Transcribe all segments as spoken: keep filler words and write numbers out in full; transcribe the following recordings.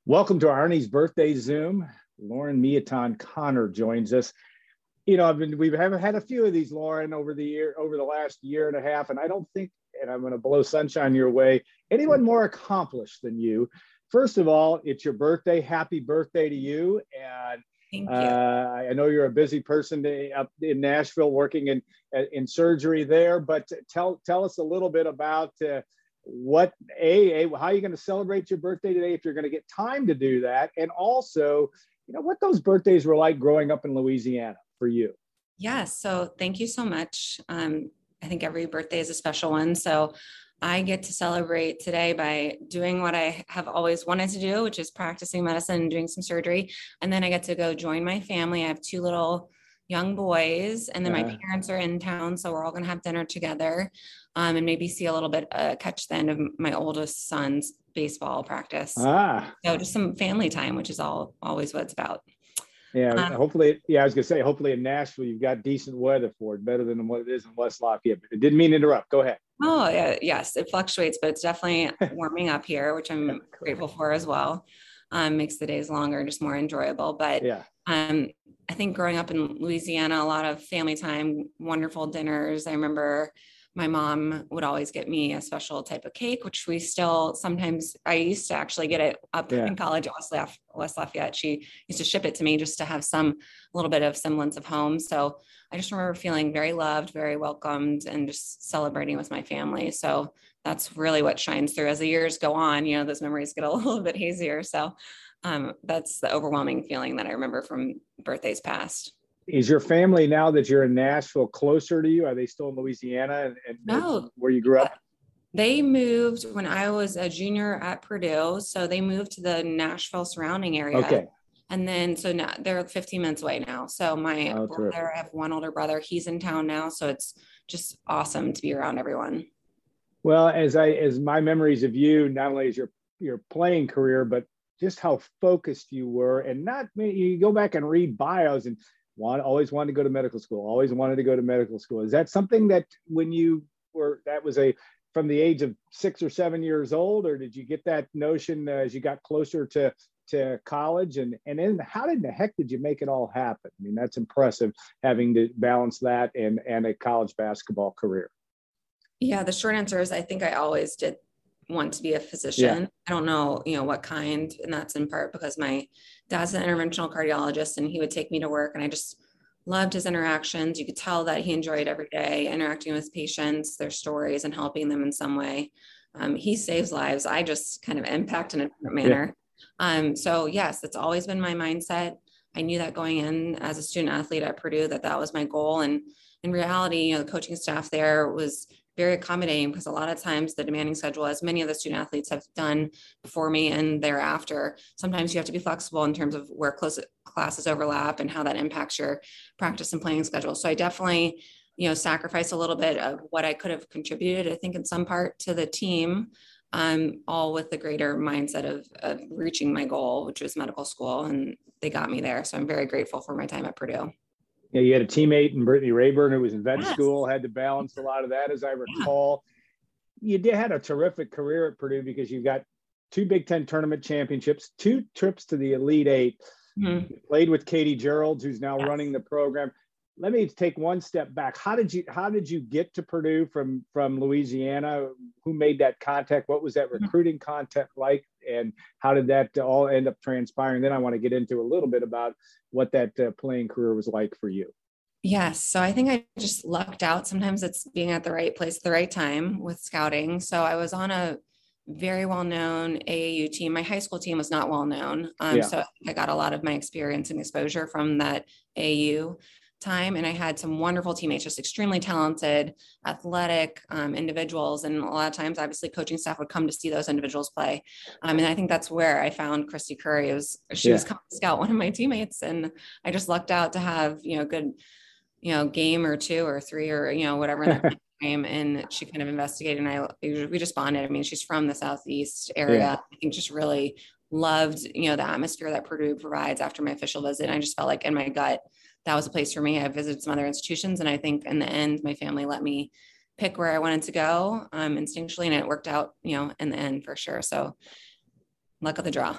Welcome to Arnie's birthday Zoom. Lauren Miaton Connor joins us. You know, I've been we've have had a few of these, Lauren, over the year, over the last year and a half, and I don't think, and I'm going to blow sunshine your way, anyone more accomplished than you. First of all, it's your birthday. Happy birthday to you! And Thank you. Uh, I know you're a busy person to, up in Nashville working in in surgery there, but tell tell us a little bit about uh, what a, a how are you going to celebrate your birthday today if you're going to get time to do that, and also, you know, what those birthdays were like growing up in Louisiana for you. Yeah, so thank you so much. Um, I think every birthday is a special one, so I get to celebrate today by doing what I have always wanted to do, which is practicing medicine and doing some surgery. And then I get to go join my family. I have two little young boys, and then Uh-huh. my parents are in town. So we're all going to have dinner together um, and maybe see a little bit, uh, catch the end of my oldest son's baseball practice. Ah. So just some family time, which is all always what it's about. Yeah, Um, hopefully, yeah, I was gonna say, hopefully in Nashville, you've got decent weather for it, better than what it is in West Lafayette. But it didn't mean to interrupt. Go ahead. Oh, yeah, yes, it fluctuates, but it's definitely warming up here, which I'm Cool. grateful for as well. Um, makes the days longer, just more enjoyable. But Yeah. um, I think growing up in Louisiana, a lot of family time, wonderful dinners. I remember my mom would always get me a special type of cake, which we still sometimes, I used to actually get it up Yeah. in college at West, Laf- West Lafayette. She used to ship it to me just to have some, a little bit of semblance of home. So I just remember feeling very loved, very welcomed, and just celebrating with my family. So that's really what shines through as the years go on. You know, those memories get a little bit hazier. So um, that's the overwhelming feeling that I remember from birthdays past. Is your family, now that you're in Nashville, closer to you? Are they still in Louisiana and, and No, where you grew up? they moved when I was a junior at Purdue. So they moved to the Nashville surrounding area. Okay. And then, so now they're fifteen minutes away now. So my Oh, brother, terrific. I have one older brother, he's in town now. So it's just awesome to be around everyone. Well, as I as my memories of you, not only as your your playing career, but just how focused you were, and not you go back and read bios and want always wanted to go to medical school, always wanted to go to medical school. Is that something that when you were that was a from the age of six or seven years old, or did you get that notion uh, as you got closer to to college? And and then how did the heck did you make it all happen? I mean, that's impressive, having to balance that and and a college basketball career. Yeah, the short answer is I think I always did want to be a physician. Yeah. I don't know, you know, what kind, and that's in part because my dad's an interventional cardiologist and he would take me to work, and I just loved his interactions. You could tell that he enjoyed every day interacting with patients, their stories, and helping them in some way. Um, he saves lives. I just kind of impact in a different manner. Yeah. Um, so yes, that's always been my mindset. I knew that going in as a student athlete at Purdue, that that was my goal. And in reality, you know, the coaching staff there was very accommodating, because a lot of times the demanding schedule, as many of the student athletes have done before me and thereafter, sometimes you have to be flexible in terms of where close classes overlap and how that impacts your practice and playing schedule. So I definitely, you know, sacrificed a little bit of what I could have contributed, I think, in some part to the team, um, all with the greater mindset of, of reaching my goal, which was medical school, and they got me there. So I'm very grateful for my time at Purdue. Yeah, you had a teammate in Brittany Rayburn who was in vet Yes. school, had to balance a lot of that, as I recall. Yeah. You did had a terrific career at Purdue because you got two Big Ten tournament championships, two trips to the Elite Eight. Mm-hmm. You played with Katie Geralds, who's now yes. running the program. Let me take one step back. How did you how did you get to Purdue from from Louisiana? Who made that contact? What was that recruiting contact like? And how did that all end up transpiring? Then I want to get into a little bit about what that uh, playing career was like for you. Yes. So I think I just lucked out. Sometimes it's being at the right place at the right time with scouting. So I was on a very well-known A A U team. My high school team was not well-known. Um, yeah. So I got a lot of my experience and exposure from that A A U time. And I had some wonderful teammates, just extremely talented, athletic um, individuals. And a lot of times, obviously, coaching staff would come to see those individuals play. Um, and I think that's where I found Christy Curry. It was, she yeah. was coming to scout one of my teammates. And I just lucked out to have, you know, good, you know, game or two or three or, you know, whatever in that game. And she kind of investigated, and I, we just bonded. I mean, she's from the Southeast area. Yeah. I think just really loved, you know, the atmosphere that Purdue provides after my official visit. And I just felt like in my gut, that was a place for me. I visited some other institutions, and I think in the end, my family let me pick where I wanted to go um, instinctually, and it worked out, you know, in the end for sure. So luck of the draw.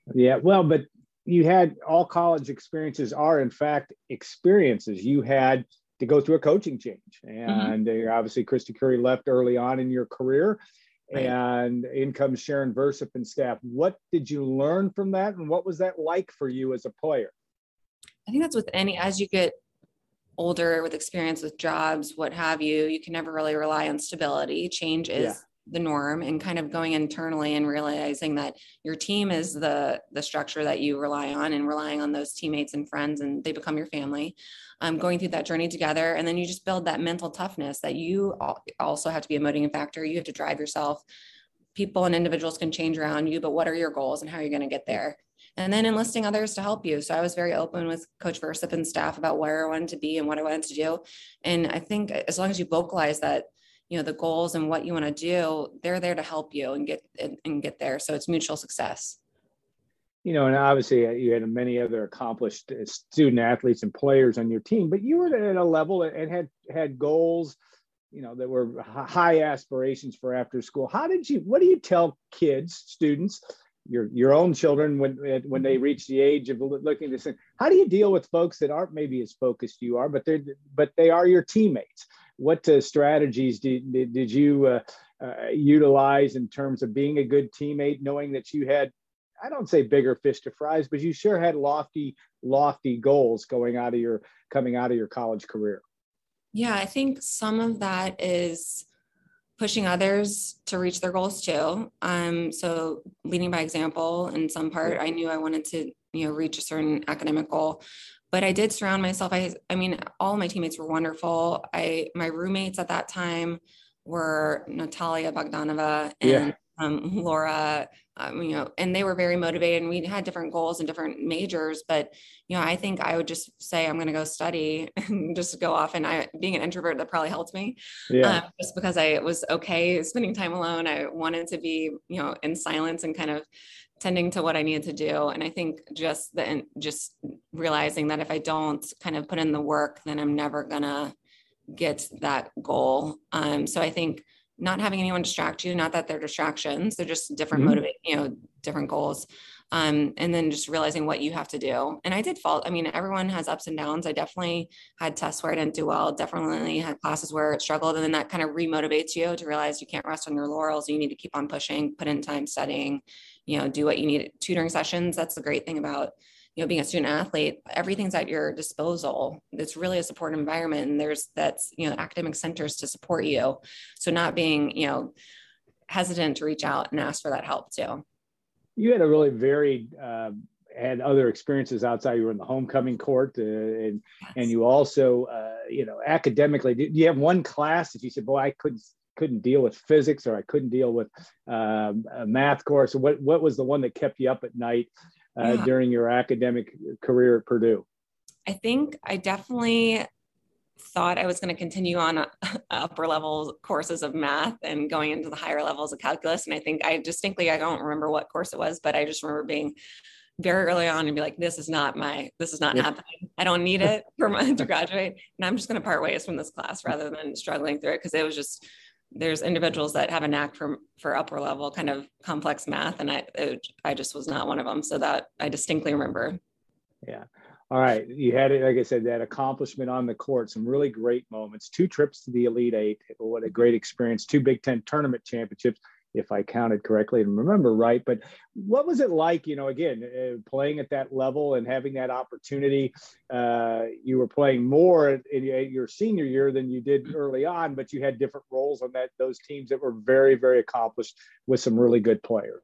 Yeah, well, but you had all college experiences are in fact experiences. You had to go through a coaching change, Mhm. and uh, obviously Christy Curry left early on in your career, Right. and in comes Sharon Versup and staff. What did you learn from that, and what was that like for you as a player? I think that's with any, as you get older with experience with jobs, what have you, you can never really rely on stability. Change Yeah, is the norm, and kind of going internally and realizing that your team is the the structure that you rely on, and relying on those teammates and friends, and they become your family. Um, going through that journey together, and then you just build that mental toughness that you also have to be a motivating factor. You have to drive yourself. People and individuals can change around you, but what are your goals and how are you going to get yeah. there? And then enlisting others to help you. So I was very open with Coach Versup and staff about where I wanted to be and what I wanted to do. And I think as long as you vocalize that, you know, the goals and what you want to do, they're there to help you and get and, and get there. So it's mutual success. You know, and obviously uh, you had many other accomplished uh, student athletes and players on your team, but you were at a level and had had goals, you know, that were high aspirations for after school. How did you? What do you tell kids, students, your your own children when when they reach the age of looking at this thing? How do you deal with folks that aren't maybe as focused you are, but they're but they are your teammates? What uh, strategies did did, did you uh, uh, utilize in terms of being a good teammate, knowing that you had, I don't say bigger fish to fries, but you sure had lofty, lofty goals going out of your coming out of your college career. Yeah, I think some of that is pushing others to reach their goals too. Um, so leading by example in some part. Yeah. I knew I wanted to, you know, reach a certain academic goal, but I did surround myself. I, I mean, all my teammates were wonderful. I, my roommates at that time were Natalia Bogdanova and Yeah. um, Laura, um, you know, and they were very motivated, and we had different goals and different majors. But, you know, I think I would just say, I'm going to go study and just go off. And I, being an introvert, that probably helped me, Yeah. um, just because I was okay spending time alone. I wanted to be, you know, in silence and kind of tending to what I needed to do. And I think just the, just realizing that if I don't kind of put in the work, then I'm never gonna get that goal. Um, so I think not having anyone distract you, not that they're distractions, they're just different Mm-hmm. motivate, you know, different goals. Um, and then just realizing what you have to do. And I did fall. I mean, everyone has ups and downs. I definitely had tests where I didn't do well, definitely had classes where it struggled. And then that kind of remotivates you to realize you can't rest on your laurels. You need to keep on pushing, put in time studying, you know, do what you need. Tutoring sessions. That's the great thing about, you know, being a student athlete. Everything's at your disposal. It's really a supportive environment, and there's that's, you know, academic centers to support you. So not being, you know, hesitant to reach out and ask for that help too. You had a really varied, uh, had other experiences outside. You were in the homecoming court, uh, and and Yes. you also, uh, you know, academically. Did you have one class that you said, "Boy, I couldn't couldn't deal with physics, or I couldn't deal with um, a math course"? What what was the one that kept you up at night uh, Yeah. during your academic career at Purdue? I think I definitely thought I was going to continue on uh, upper level courses of math and going into the higher levels of calculus. And I think I distinctly, I don't remember what course it was, but I just remember being very early on and be like, this is not my, this is not Yeah. happening. I don't need it for my, to graduate. And I'm just going to part ways from this class rather than struggling through it. Cause it was just, there's individuals that have a knack for, for upper level kind of complex math. And I, it, I just was not one of them. So that I distinctly remember. Yeah. All right. You had it, like I said, that accomplishment on the court, some really great moments, two trips to the Elite Eight. What a great experience. Two Big Ten tournament championships, if I counted correctly and remember right. But what was it like, you know, again, uh, playing at that level and having that opportunity? Uh, you were playing more in your senior year than you did early on, but you had different roles on that those teams that were very, very accomplished with some really good players.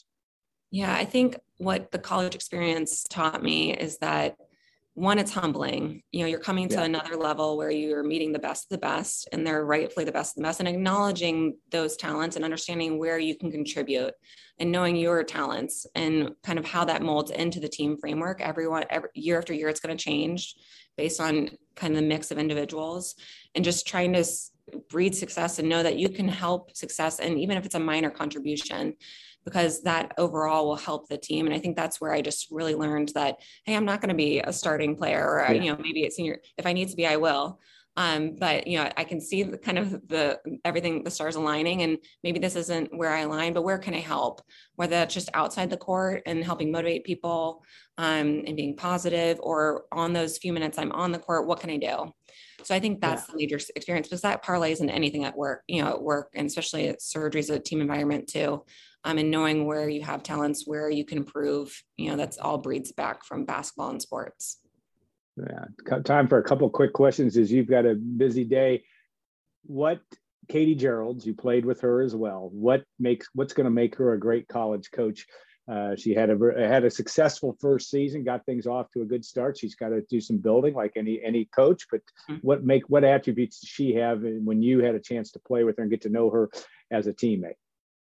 Yeah, I think what the college experience taught me is that, one, it's humbling. You know, you're coming to Yeah. another level where you're meeting the best of the best, and they're rightfully the best of the best, and acknowledging those talents and understanding where you can contribute and knowing your talents and kind of how that molds into the team framework. Everyone, every year after year, it's going to change based on kind of the mix of individuals, and just trying to breed success and know that you can help success. And even if it's a minor contribution, because that overall will help the team. And I think that's where I just really learned that, hey, I'm not going to be a starting player, or, Yeah. you know, maybe it's senior. If I need to be, I will. Um, but, you know, I can see the kind of the, everything, the stars aligning, and maybe this isn't where I align, but where can I help? Whether that's just outside the court and helping motivate people, um, and being positive, or on those few minutes I'm on the court, what can I do? So I think that's yeah. the major experience, because that parlays into anything at work, you know, at work, and especially at surgery is a team environment too. Um, and knowing where you have talents, where you can improve, you know, that's all breeds back from basketball and sports. Yeah, time for a couple of quick questions as you've got a busy day. What, Katie Gearlds, you played with her as well. What makes, what's going to make her a great college coach? Uh, she had a had a successful first season, got things off to a good start. She's got to do some building like any any coach. But mm-hmm. what make what attributes does she have when you had a chance to play with her and get to know her as a teammate?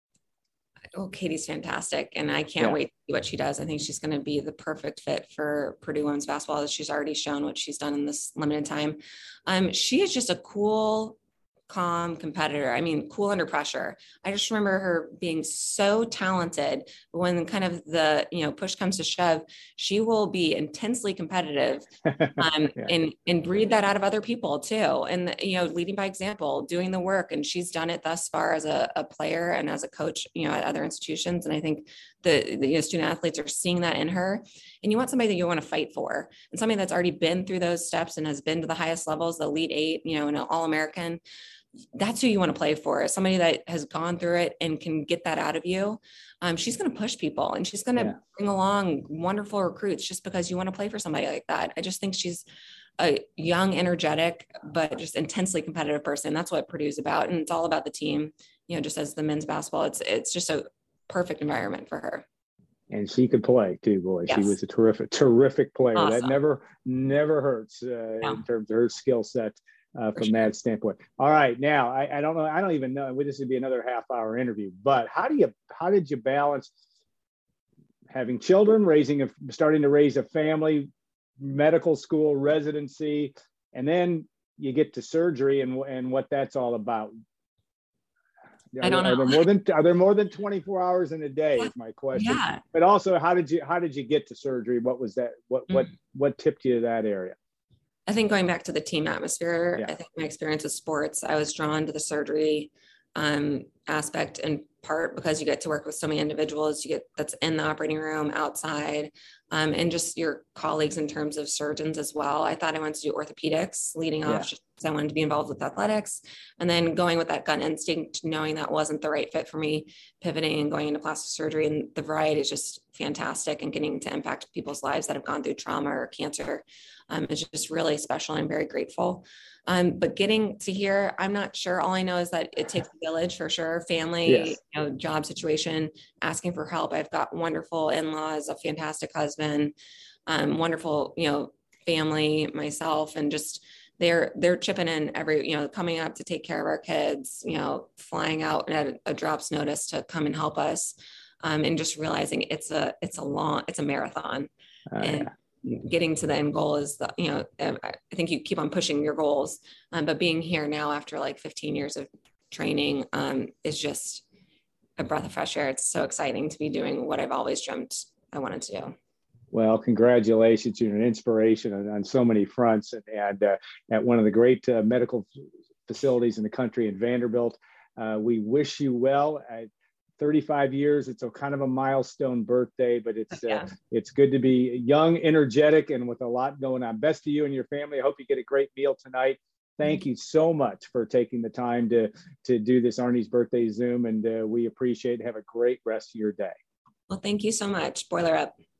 Oh, Katie's fantastic. And I can't yeah. wait to see what she does. I think she's going to be the perfect fit for Purdue women's basketball. She's already shown what she's done in this limited time. Um, she is just a cool, calm competitor. I mean, cool under pressure. I just remember her being so talented, but when kind of the, you know, push comes to shove, she will be intensely competitive, um, yeah. and, and breed that out of other people too. And, you know, leading by example, doing the work. And she's done it thus far as a, a player and as a coach, you know, at other institutions. And I think the, the you know, student athletes are seeing that in her. And you want somebody that you want to fight for, and somebody that's already been through those steps and has been to the highest levels, the Elite Eight, you know, an All-American. That's who you want to play for, somebody that has gone through it and can get that out of you. Um, she's going to push people, and she's going to yeah. bring along wonderful recruits just because you want to play for somebody like that. I just think she's a young, energetic, but just intensely competitive person. That's what Purdue's about. And it's all about the team, you know, just as the men's basketball, it's, it's just a perfect environment for her. And she could play too, boy. Yes. She was a terrific, terrific player. Awesome. That never, never hurts uh, no. in terms of her skill set. Uh, from that standpoint. All right, now I, I don't know. I don't even know. This would be another half-hour interview. But how do you? How did you balance having children, raising, a, starting to raise a family, medical school, residency, and then you get to surgery and and what that's all about? Are, I don't know. Are there more than Are there more than twenty-four hours in a day? Is my question. Yeah. But also, how did you? How did you get to surgery? What was that? What mm. what what tipped you to that area? I think going back to the team atmosphere, yeah. I think my experience with sports, I was drawn to the surgery um, aspect in part because you get to work with so many individuals, you get that's in the operating room, outside, um, and just your colleagues in terms of surgeons as well. I thought I wanted to do orthopedics leading yeah. off, just because I wanted to be involved with athletics, and then going with that gut instinct, knowing that wasn't the right fit for me, pivoting and going into plastic surgery, and the variety is just fantastic, and getting to impact people's lives that have gone through trauma or cancer um, is just really special. And I'm very grateful. Um, but getting to here, I'm not sure. All I know is that it takes a village for sure. Family, yes. you know, job situation, asking for help. I've got wonderful in-laws, a fantastic husband, um, wonderful, you know, family, myself, and just they're they're chipping in every, you know, coming up to take care of our kids, you know, flying out at a, a drop's notice to come and help us, um, and just realizing it's a it's a long it's a marathon, uh, and yeah. Getting to the end goal is the, you know, I think you keep on pushing your goals, um, but being here now after like fifteen years of training um, is just a breath of fresh air. It's so exciting to be doing what I've always dreamt I wanted to do. Well, congratulations. You're an inspiration on, on so many fronts, and, and uh, at one of the great uh, medical facilities in the country in Vanderbilt. Uh, we wish you well. At thirty-five years, it's a kind of a milestone birthday, but it's uh, yeah. it's good to be young, energetic, and with a lot going on. Best to you and your family. I hope you get a great meal tonight. Thank you so much for taking the time to, to do this Arnie's Birthday Zoom, and uh, we appreciate it. Have a great rest of your day. Well, thank you so much. Boiler up.